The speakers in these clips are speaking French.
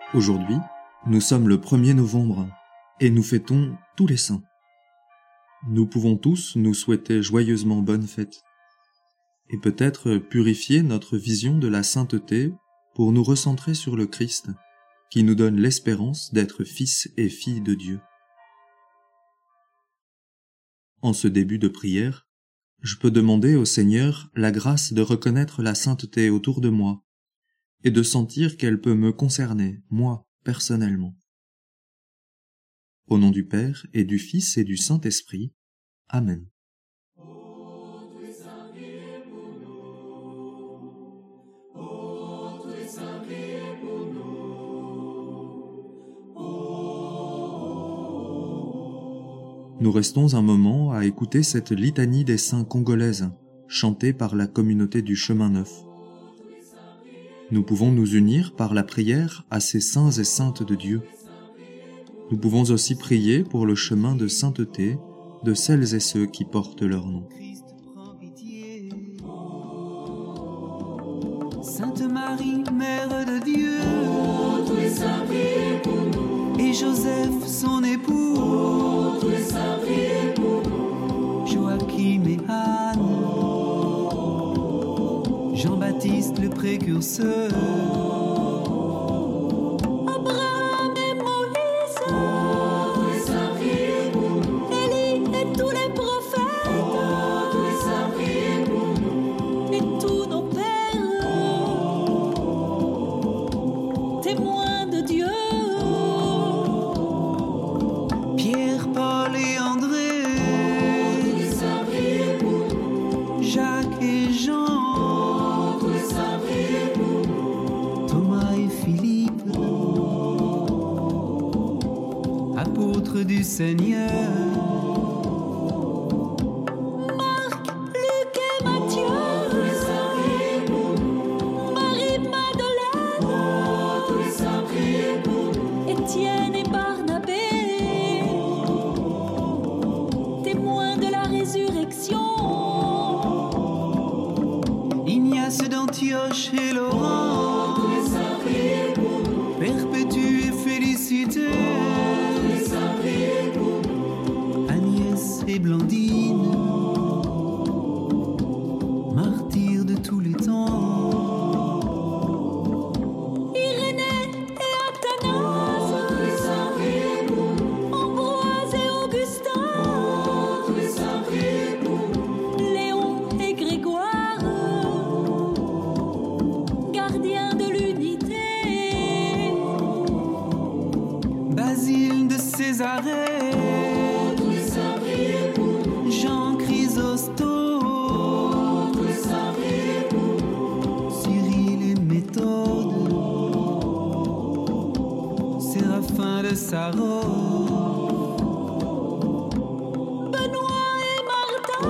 Aujourd'hui, nous sommes le 1er novembre et nous fêtons tous les saints. Nous pouvons tous nous souhaiter joyeusement bonne fête et peut-être purifier notre vision de la sainteté pour nous recentrer sur le Christ, qui nous donne l'espérance d'être fils et filles de Dieu. En ce début de prière, je peux demander au Seigneur la grâce de reconnaître la sainteté autour de moi et de sentir qu'elle peut me concerner, moi, personnellement. Au nom du Père et du Fils et du Saint-Esprit. Amen. Nous restons un moment à écouter cette litanie des saints congolaises, chantée par la communauté du Chemin Neuf. Nous pouvons nous unir par la prière à ces saints et saintes de Dieu. Nous pouvons aussi prier pour le chemin de sainteté de celles et ceux qui portent leur nom. Sainte Marie, Mère de Dieu, et Joseph, son époux, Joachim et Anne, Jean-Baptiste le précurseur, Abraham et Moïse, Élie et tous les prophètes, et tous nos pères, témoins de Dieu. Pierre, Paul et André, Jacques et Jean, Thomas et Philippe, apôtres du Seigneur, Marc, Luc et Matthieu, Marie-Madeleine, Étienne et Barnabé, témoins de la résurrection. Ignace d'Antioche et Laurent, Perpétue et Félicité, Agnès et Blandine, martyrs de tous les temps, Irénée et Athanase, Ambroise et Augustin, Léon et Grégoire, gardiens de l'unité, Basile de Césarée, Jean Chrysostome, Cyril et Méthode, Séraphin de Saron, Benoît et Martin,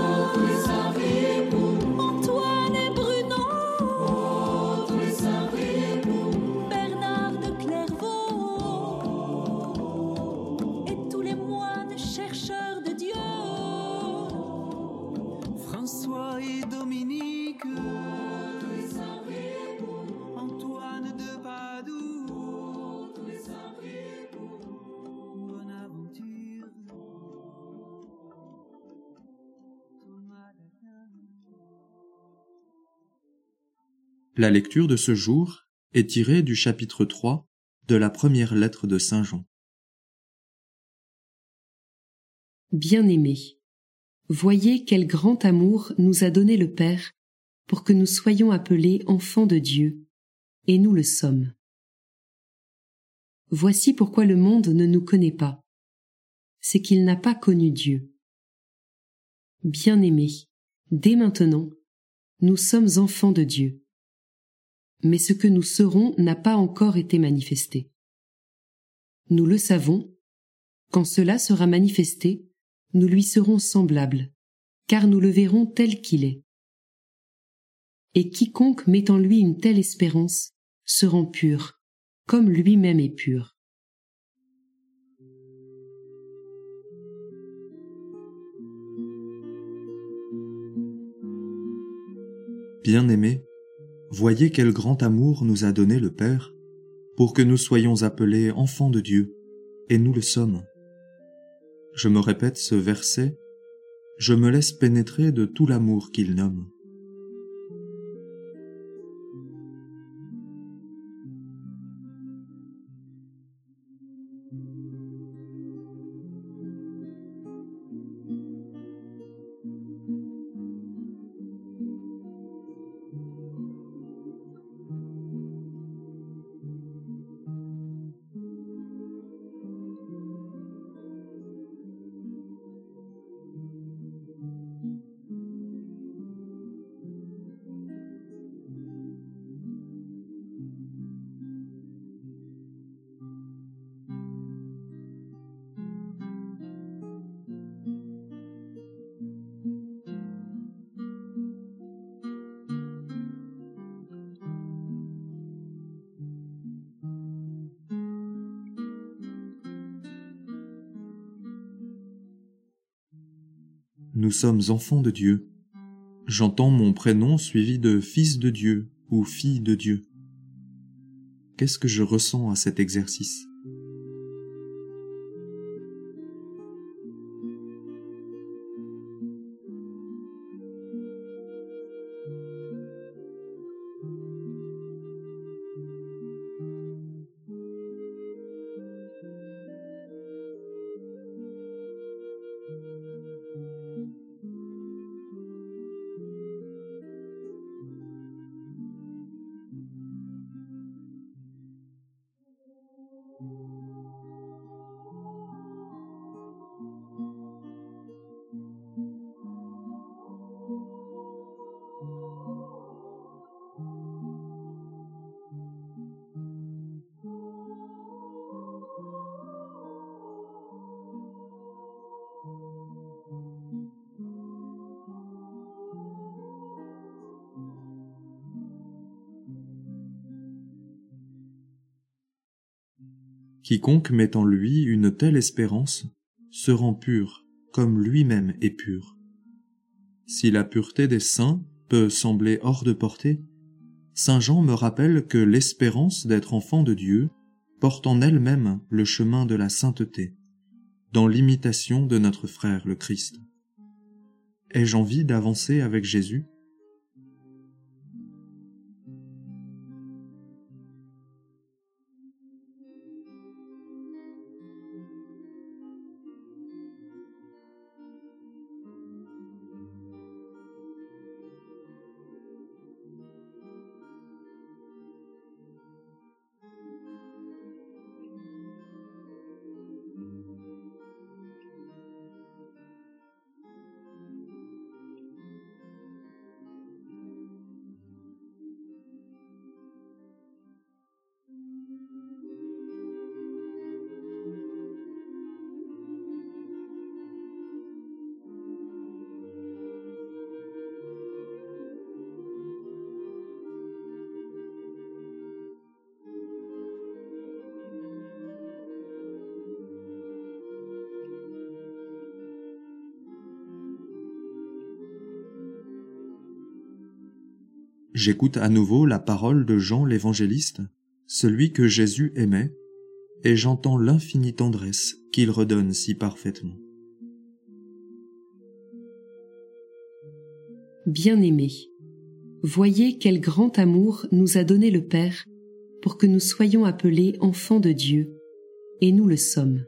Antoine et Bruno, Bernard de Clairvaux, et tous les moines chercheurs de Dieu. François et Dominique, Antoine de Padoue, Bonaventure, Thomas d'Aquin. La lecture de ce jour est tirée du chapitre 3 de la première lettre de Saint Jean. Bien-aimés, voyez quel grand amour nous a donné le Père pour que nous soyons appelés enfants de Dieu, et nous le sommes. Voici pourquoi le monde ne nous connaît pas. C'est qu'il n'a pas connu Dieu. Bien-aimés, dès maintenant, nous sommes enfants de Dieu. Mais ce que nous serons n'a pas encore été manifesté. Nous le savons, quand cela sera manifesté, nous lui serons semblables, car nous le verrons tel qu'il est. Et quiconque met en lui une telle espérance se rend pur, comme lui-même est pur. Bien-aimés, voyez quel grand amour nous a donné le Père, pour que nous soyons appelés enfants de Dieu, et nous le sommes. Je me répète ce verset, je me laisse pénétrer de tout l'amour qu'il nomme. Nous sommes enfants de Dieu. J'entends mon prénom suivi de fils de Dieu ou fille de Dieu. Qu'est-ce que je ressens à cet exercice ? Quiconque met en lui une telle espérance se rend pur, comme lui-même est pur. Si la pureté des saints peut sembler hors de portée, Saint Jean me rappelle que l'espérance d'être enfant de Dieu porte en elle-même le chemin de la sainteté, dans l'imitation de notre frère le Christ. Ai-je envie d'avancer avec Jésus ? J'écoute à nouveau la parole de Jean l'évangéliste, celui que Jésus aimait, et j'entends l'infinie tendresse qu'il redonne si parfaitement. Bien-aimés, voyez quel grand amour nous a donné le Père pour que nous soyons appelés enfants de Dieu, et nous le sommes.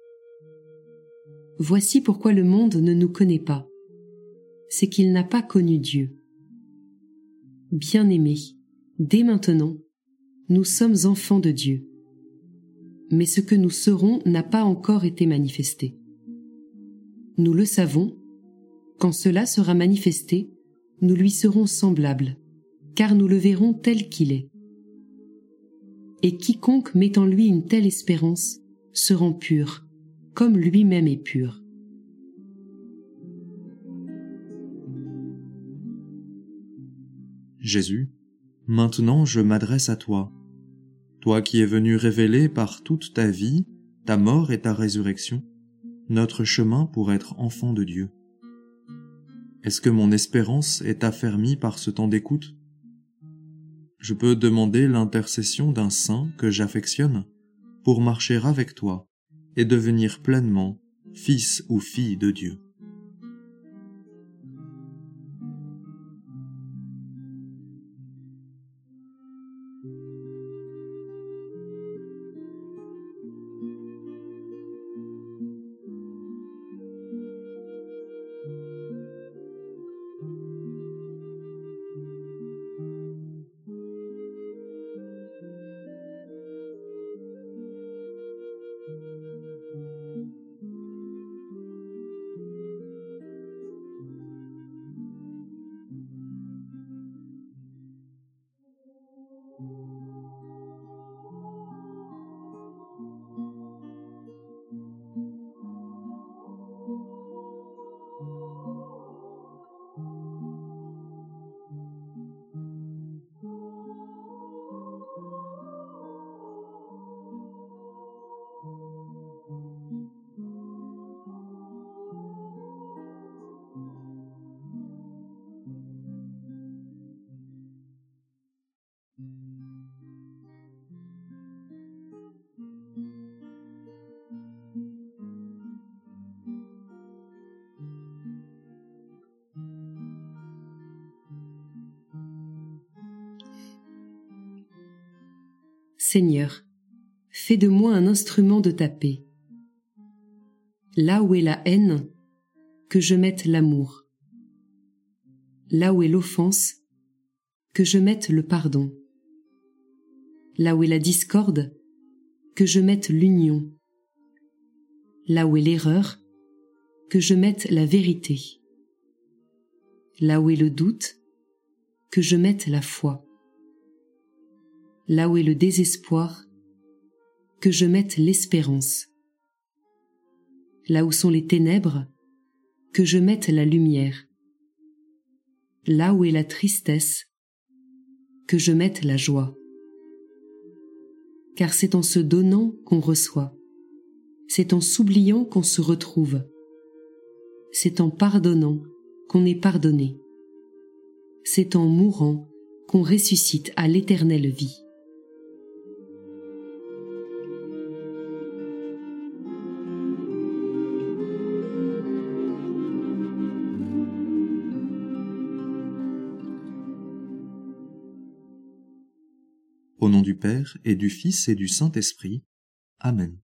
Voici pourquoi le monde ne nous connaît pas. C'est qu'il n'a pas connu Dieu. Bien-aimés, dès maintenant, nous sommes enfants de Dieu. Mais ce que nous serons n'a pas encore été manifesté. Nous le savons, quand cela sera manifesté, nous lui serons semblables, car nous le verrons tel qu'il est. Et quiconque met en lui une telle espérance se rend pur, comme lui-même est pur. Jésus, maintenant je m'adresse à toi, toi qui es venu révéler par toute ta vie, ta mort et ta résurrection, notre chemin pour être enfant de Dieu. Est-ce que mon espérance est affermie par ce temps d'écoute ? je peux demander l'intercession d'un saint que j'affectionne pour marcher avec toi et devenir pleinement fils ou fille de Dieu. Seigneur, fais de moi un instrument de ta paix. Là où est la haine, que je mette l'amour. Là où est l'offense, que je mette le pardon. Là où est la discorde, que je mette l'union. Là où est l'erreur, que je mette la vérité. Là où est le doute, que je mette la foi. Là où est le désespoir, que je mette l'espérance. Là où sont les ténèbres, que je mette la lumière. Là où est la tristesse, que je mette la joie. Car c'est en se donnant qu'on reçoit, c'est en s'oubliant qu'on se retrouve, c'est en pardonnant qu'on est pardonné, c'est en mourant qu'on ressuscite à l'éternelle vie. Au nom du Père et du Fils et du Saint-Esprit. Amen.